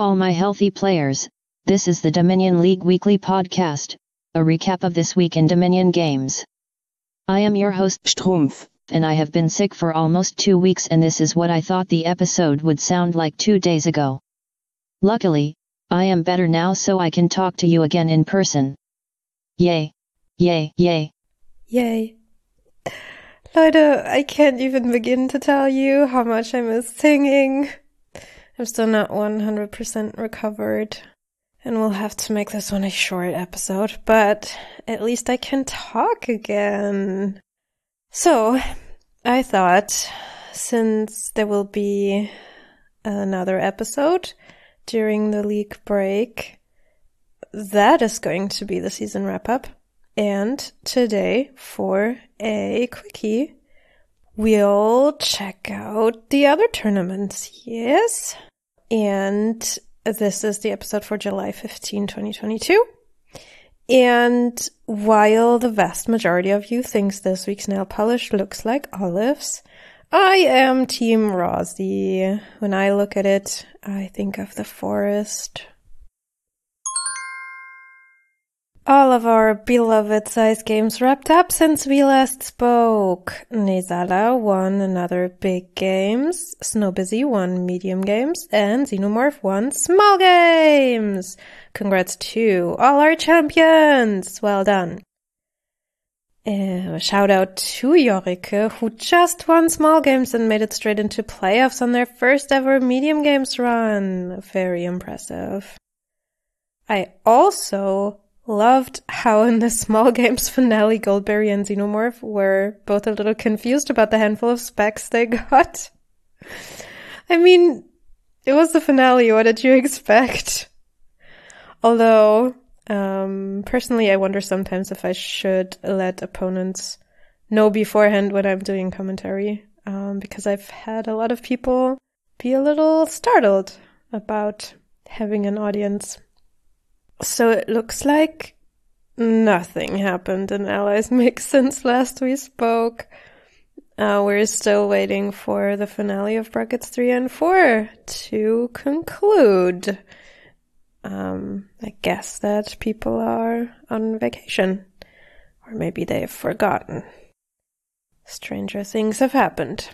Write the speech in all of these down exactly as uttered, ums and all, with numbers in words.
all my healthy players, this is the Dominion League Weekly Podcast, a recap of this week in Dominion games. I am your host Strumpf, and I have been sick for almost two weeks and this is what I thought the episode would sound like two days ago. Luckily, I am better now so I can talk to you again in person. Yay. Yay, yay. Yay. Leute, I can't even begin to tell you how much I miss singing. I'm still not one hundred percent recovered, and we'll have to make this one a short episode, but at least I can talk again. So, I thought, since there will be another episode during the league break, that is going to be the season wrap-up. And today, for a quickie, we'll check out the other tournaments, yes? And this is the episode for July fifteenth, twenty twenty-two. And while the vast majority of you thinks this week's nail polish looks like olives, I am Team Rosy. When I look at it, I think of the forest. All of our beloved size games wrapped up since we last spoke. Nezala won another big games, Snowbizzy won medium games, and Xenomorph won small games. Congrats to all our champions. Well done. Uh, shout out to Jorike, who just won small games and made it straight into playoffs on their first ever medium games run. Very impressive. I also loved how in the small games finale, Goldberry and Xenomorph were both a little confused about the handful of specs they got. I mean, it was the finale. What did you expect? Although, um, personally, I wonder sometimes if I should let opponents know beforehand when I'm doing commentary, um, because I've had a lot of people be a little startled about having an audience. So it looks like nothing happened in Allies Mix since last we spoke. Uh, we're still waiting for the finale of brackets three and four to conclude. Um, I guess that people are on vacation. Or maybe they've forgotten. Stranger things have happened.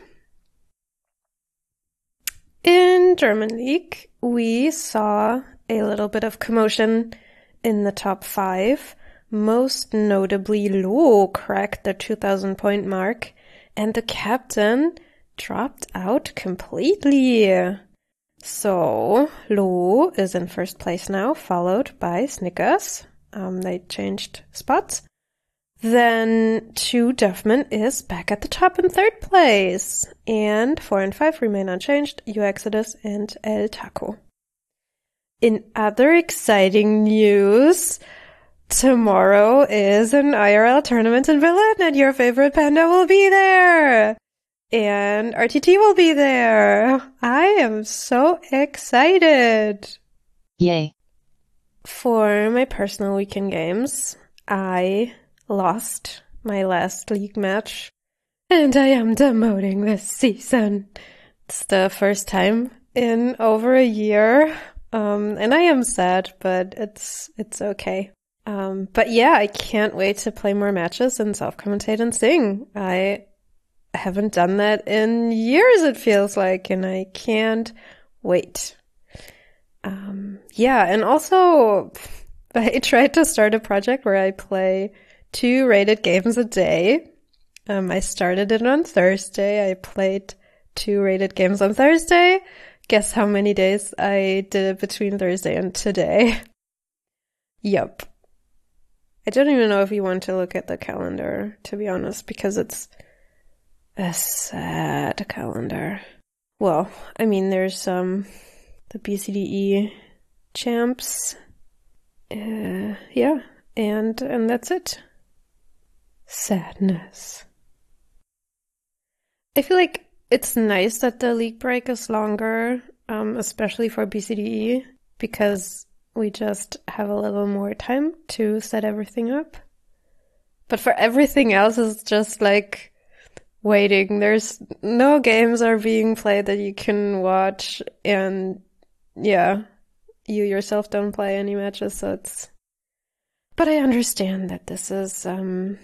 In German League, we saw a little bit of commotion in the top five. Most notably, Lo cracked the two thousand point mark, and the captain dropped out completely. So, Lo is in first place now, followed by Snickers. Um, they changed spots. Then, two Duffman is back at the top in third place. And four and five remain unchanged, U Exodus and El Taco. In other exciting news, tomorrow is an I R L tournament in Berlin and your favorite panda will be there. And R T T will be there. I am so excited. Yay. For my personal weekend games, I lost my last league match. And I am demoting this season. It's the first time in over a year. Um, and I am sad, but it's, it's okay. Um, but yeah, I can't wait to play more matches and self-commentate and sing. I haven't done that in years, it feels like, and I can't wait. Um, yeah, and also, I tried to start a project where I play two rated games a day. Um, I started it on Thursday. I played two rated games on Thursday. Guess how many days I did it between Thursday and today? Yup. I don't even know if you want to look at the calendar, to be honest, because it's a sad calendar. Well, I mean, there's um the B C D E champs. Uh, yeah, and and that's it. Sadness. I feel like it's nice that the league break is longer, um, especially for B C D E, because we just have a little more time to set everything up. But for everything else, it's just like waiting. There's no games are being played that you can watch, and yeah, you yourself don't play any matches, so it's... But I understand that this is um,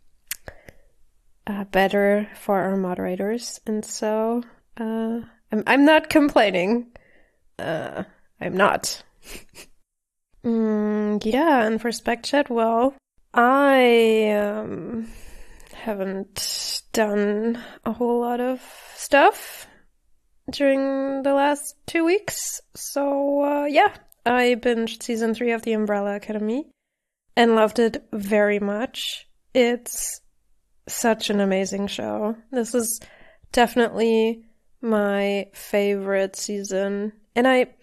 uh, better for our moderators, and so uh, I'm, I'm not complaining. Uh, I'm not. mm, yeah, and for Spec Chat, well, I um, haven't done a whole lot of stuff during the last two weeks, so uh, yeah, I binged season three of The Umbrella Academy and loved it very much. It's such an amazing show. This is definitely my favorite season, and I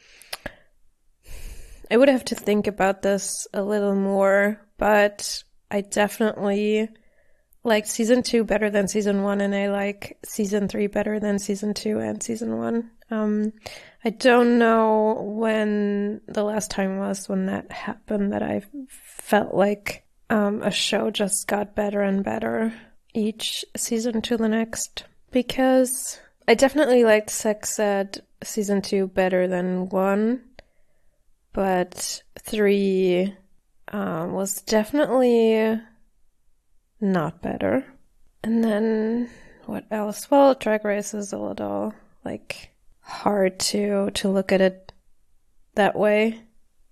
I would have to think about this a little more, but I definitely like season two better than season one, and I like season three better than season two and season one. Um, I don't know when the last time was when that happened, that I felt like um, a show just got better and better each season to the next. Because I definitely liked Sex Ed season two better than one, but three um, was definitely not better. And then what else? Well, Drag Race is a little like hard to to look at it that way.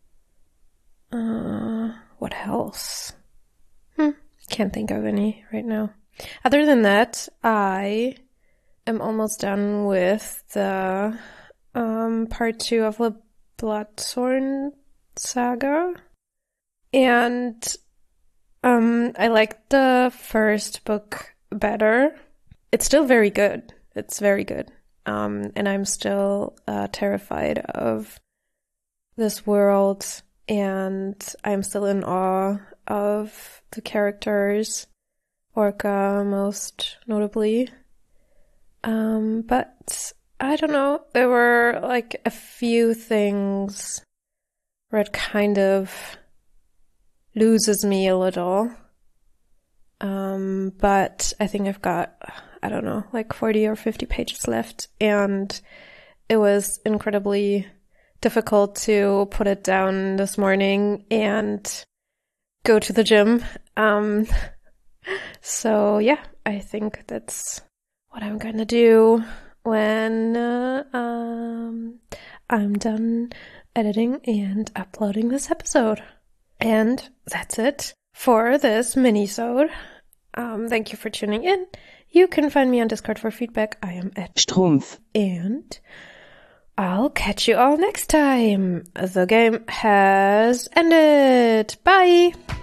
Uh, what else? Hmm, can't think of any right now. Other than that, I am almost done with the um, part two of the Bloodthorn saga, and um, I like the first book better. It's still very good. It's very good. Um, and I'm still uh, terrified of this world, and I'm still in awe of the characters, Orca most notably. Um, but I don't know, there were like a few things where it kind of loses me a little. Um, but I think I've got, I don't know, like forty or fifty pages left, and it was incredibly difficult to put it down this morning and go to the gym. Um, so yeah, I think that's what I'm gonna do when uh, um, I'm done editing and uploading this episode. And that's it for this mini-sode. Um, thank you for tuning in. You can find me on Discord for feedback. I am at Strumpf. And I'll catch you all next time. The game has ended. Bye!